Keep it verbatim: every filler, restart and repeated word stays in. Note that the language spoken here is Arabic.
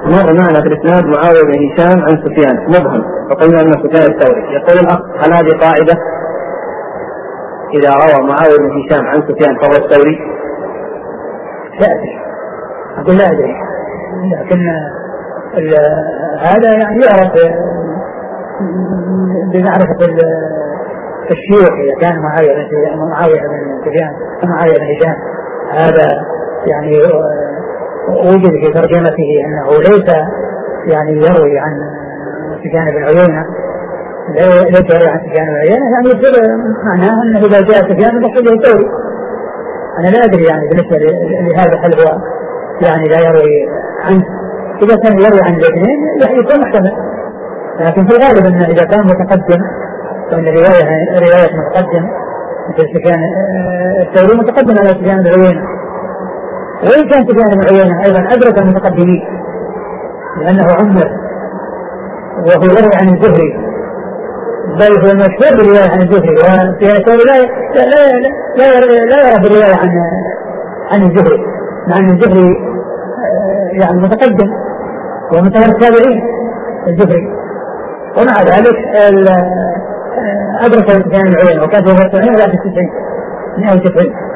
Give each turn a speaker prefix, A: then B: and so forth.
A: مر معنا في الإسناد معاوية بن هشام عن سفيان مبهم، وقلنا أنه سفيان الثوري. يقول الأخ هل هذه قاعدة إذا روى معاوية بن هشام عن سفيان فهو الثوري؟
B: لا أدري، أقول لا أدري، لكن هذا يعني يعرف بمعرفة الشيوخ. إذا كان معاوية بن سفيان معاوية بن هشام هذا يعني وجد في ترجمته أنه ليس يعني يروي عن سفيان بن عيينة، ليس يروي عن سفيان بن عيينة، يعني يصير معناه أنه إذا جاء سفيان فقد يثوري. أنا لا أدري يعني بالنسبة لهذا هل هو يعني لا يروي عنه. إذا كان يروي عن الاثنين يكون محتمل، لكن في الغالب أنه إذا كان متقدم فإن رواية رواية متقدم مثل سفيان الثوري متقدم على سفيان بن عيينة، وإن كان سفيان بن عيينة أيضا أدرك المتقدمين لأنه عمر وهو يروي عن الزهري، بل هو المشهور بالرواية عن الزهري، وسفيان الثوري لا لا لا لا يرى بالرواية عن عن الزهري، مع أن الزهري يعني متقدم ومن التابعين الزهري، ومع ذلك أدرك سفيان بن عيينة وكان في التسعين ولا في التسعين مئة وتسعين.